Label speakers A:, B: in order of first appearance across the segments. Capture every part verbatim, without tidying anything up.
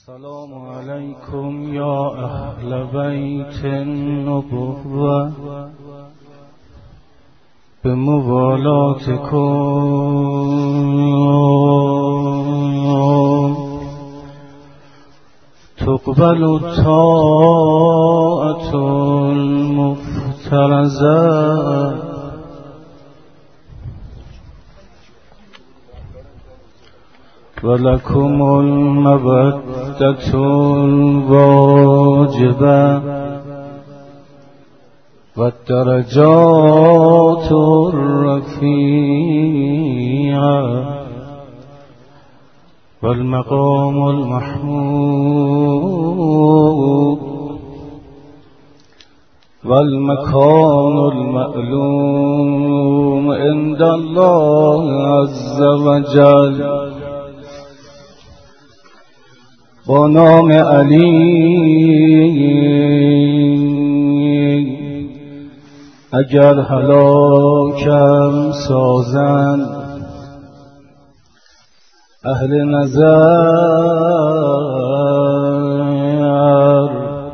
A: السلام علیکم یا اهل بیت النبوة بموالاتكم تقبل الطاعة المفترضة ولكم المودة الواجبة والدرجات الرفيعة والمقام المحمود والمكان المعلوم عند الله عز وجل. با نام علی اگر هلاکم سازند اهل نظر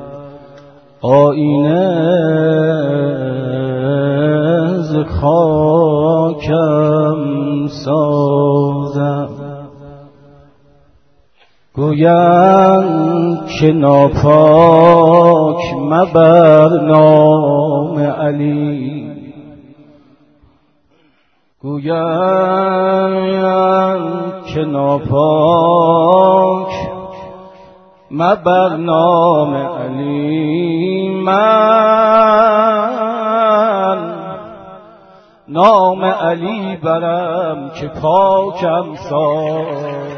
A: آینه ز خاکم سازند. گویند که ناپاک مبر نام علی، گویند که ناپاک مبر نام علی. من نام علی برم که پاکم ساز.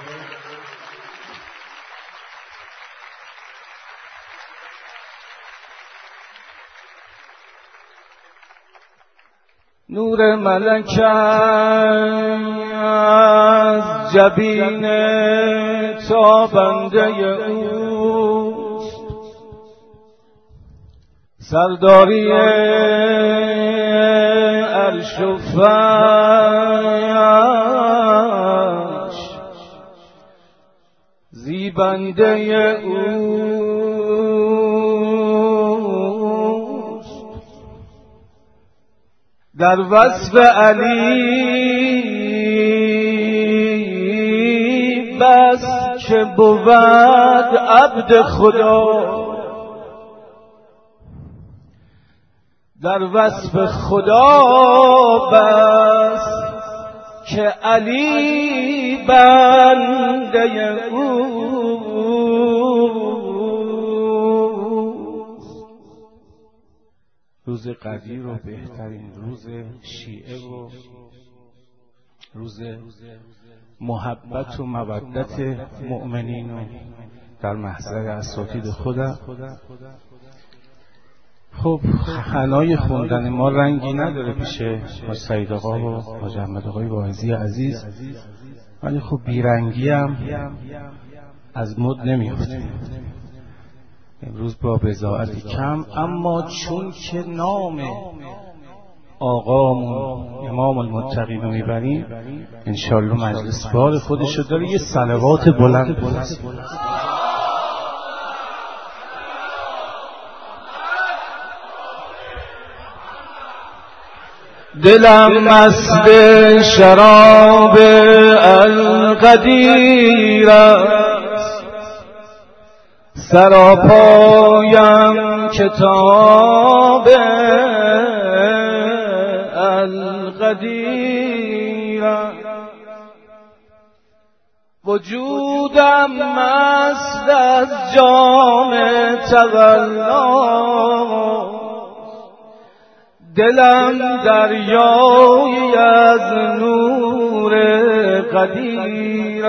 A: نور ملک از جبین تابنده اوست، سرداری عرش و فرش زیبنده اوست. در وصف علی بس که بود عبد خدا، در وصف خدا بس که علی بنده او. روز قدیر و بهترین روز شیعه و روز محبت و مودت مؤمنین و در محضر اساتید خودم. خب حنای خوندن ما رنگی نداره پیش حاج سعید آقا و حاج احمد آقای واعظی عزیز، ولی خب بیرنگی هم از مد نمیفته. امروز با بضاعتی کم، اما چون که نام آقامون امام المتقین رو میبریم انشالله مجلس بار خودشو داره. یه صلوات بلند بلند دلم مست شراب القدیر سراپایم کتاب القدیر، وجودم مست از جام تقلا، دلم دریایی از نور قدیر.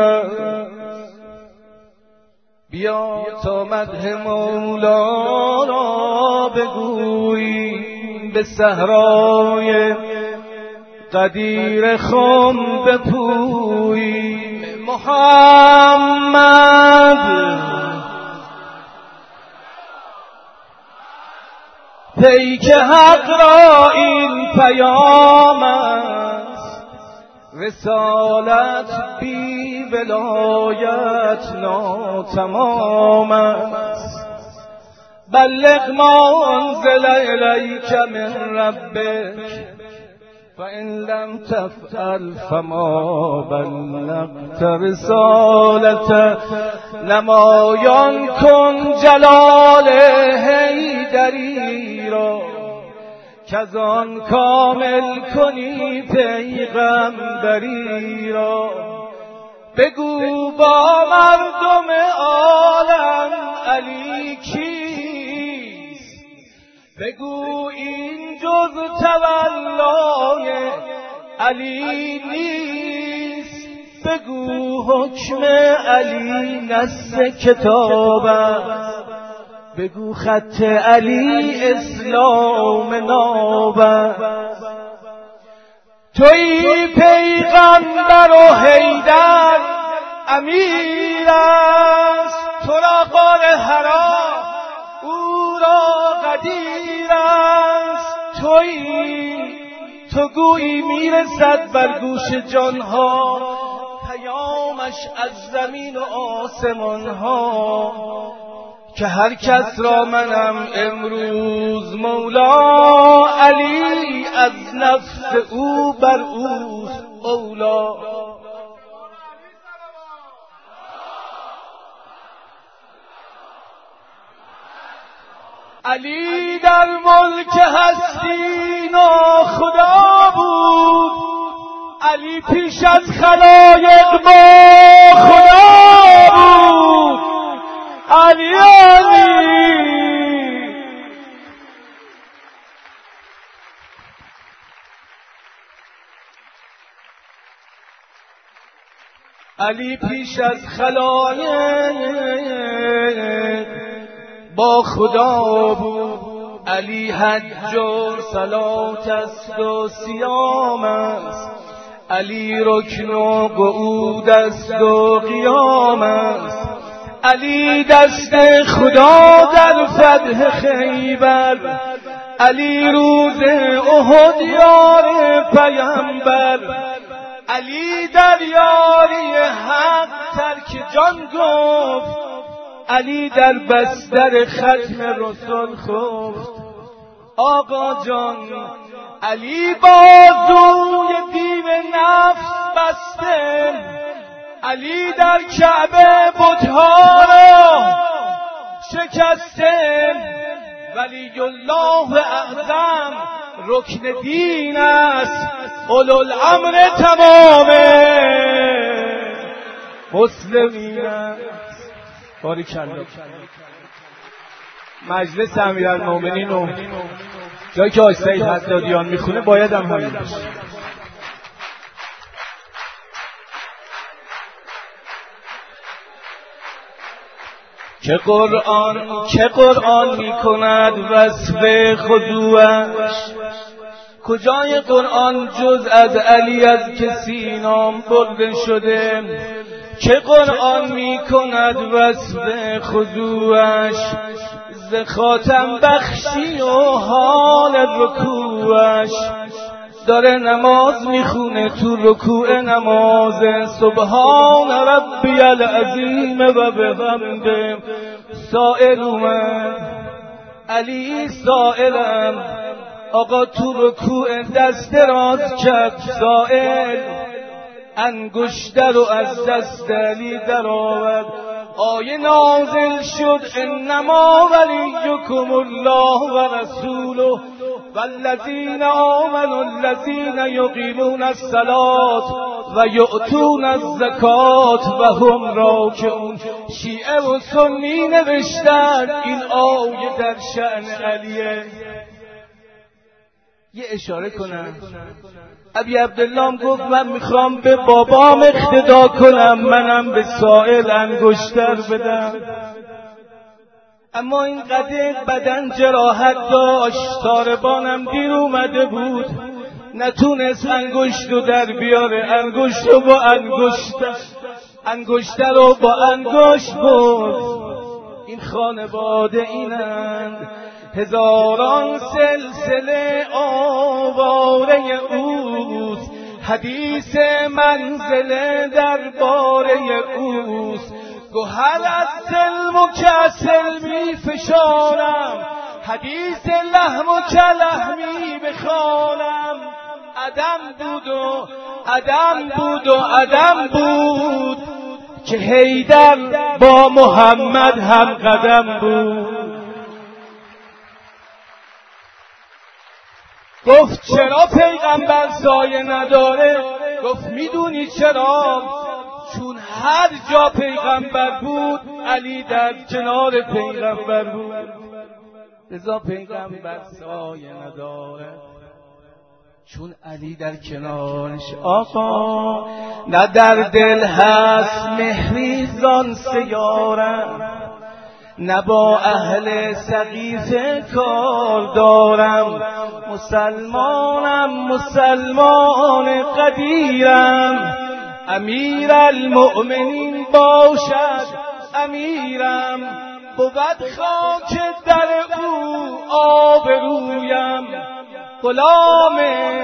A: بیا تا مدح مولا را بگوییم، به صحرای قدیر خم بپوییم. محمد پیک حق را این پیام است، رسالت بی ولایت ناتمام است. بلغ ما انزل الیک من ربک فإن لم تفعل فما بلغت رسالته. نمایان کن جلال حیدری را کز آن کامل کنی پیغمبری را. بگو با مردم عالم علی کیست، بگو این جز تولای علی نیست. بگو حکم علی نص کتاب است، بگو خط علی اسلام ناب است. تویی پیغمبر و حیدر امیر است، تو را غار حرا او را قدیر است. تویی تو گویی میرسد بر گوش جانها پیامش از زمین و آسمانها که هر کس را منم امروز مولا. علی از نفس او بر اوست اولا. علی در ملک هستی ناخدا بود، علی پیش از خلایق با خدا بود. علی علی علی پیش از خلایق با خدا بود. علی حج و صلات است و صیام است، علی رکن و قعود است و قیام است. علی دست خدا در فتح خیبر، علی روز احد یار پیامبر. علی در یاری حق ترک جان گفت، علی در بستر ختم رسول خفت. آقا جان علی بازوی دیو نفس بسته، علی در کعبه بتها را شکسته. ولی الله اعظم رکن دین است، اولوالامر تمام مسلمین است. باریکالله. مجلس امیرالمومنین و جایی که حاج سعید حدادیان میخونه باید هم همین باشه. که قرآن که قرآن میکند وصف خضوعش، کجای قرآن جز از علی از کسی نام برده شده. که قرآن میکند وصف خضوعش، ز خاتم بخشی و حال رکوعش. داره نماز میخونه تو رکوع نماز، سبحان ربی العظیم و بحمده. سائل اومد علی سائلم، آقا تو رکوع دست دراز کرد. سائل انگشتر رو از دست علی در آورد. آیه نازل شد انما ولیکم الله و رسوله والذین آمنوا الذین یقیمون الصلاة و یؤتون الزکات و هم راکعون. شیعه و سنی نوشتن این آیه در شأن علیه. یه اشاره کنم، ابی عبدالله گفت من میخوام به بابام اقتدا کنم، منم به سائل انگشتر بدم. اما این قدر بدن جراحت داشت، ساربانم دیر اومده بود، نتونست انگشت رو در بیاره. انگشت رو با انگشت انگشتر رو با انگشت بود. این خانواده اینند، هزاران سلسله آواره اوست، حدیث منزل درباره اوست. گوهر از سلم و کسل می فشارم، حدیث لحم و کلحمی بخوانم. عدم بود و عدم بود و عدم بود که حیدر با محمد هم قدم بود. گفت چرا پیغمبر سایه نداره؟ گفت میدونی چرا؟ چون هر جا پیغمبر بود علی در کنار پیغمبر بود، لذا پیغمبر سایه نداره چون علی در کنارش. آقا نه در دل هست مهری زان سیارم، نه با اهل سقیفه کار دارم. مسلمانم مسلمان قدیرم، امیر المؤمنین باشد امیرم. بود خاک در او آبرویم، غلام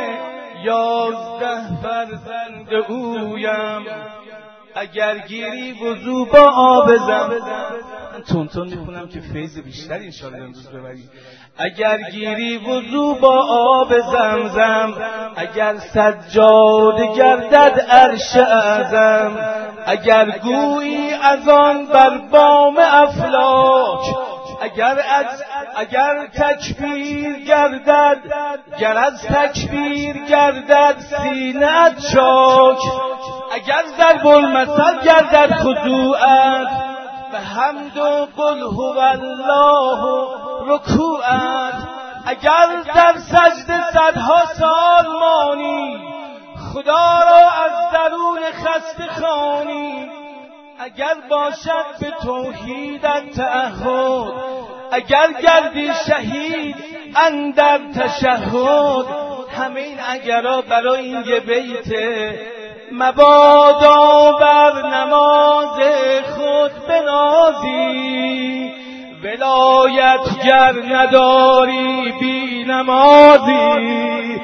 A: یازده فرزند اویم. اگر گیری وضو با آب زمزم، تون تون میخونم که فیض بیشتر انشاءالله امروز ببرید. اگر گیری وضو با آب زمزم، اگر سجاده گردد عرش اعظم، اگر گویی از آن بر بام افلاک، اگر از اگر تکبیر گردد، گر از تکبیر گردد سینه‌ات چاک، اگر ضرب المثل گردد خضوعت، به حمد و قل هو الله رکوعت، اگر در سجده صدها سال مانی، خدا را از درون خسته خوانی، اگر باشد به توحیدت تعهد، اگر گردی شهید اندر تشهد. همه این اگرها برای این یه بیته. مبادا بر نماز خود بنازی، ولایت گر نداری بی نمازی،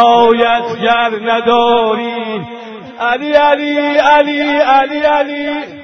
A: ولایت گر نداری. علی علی علی علی علی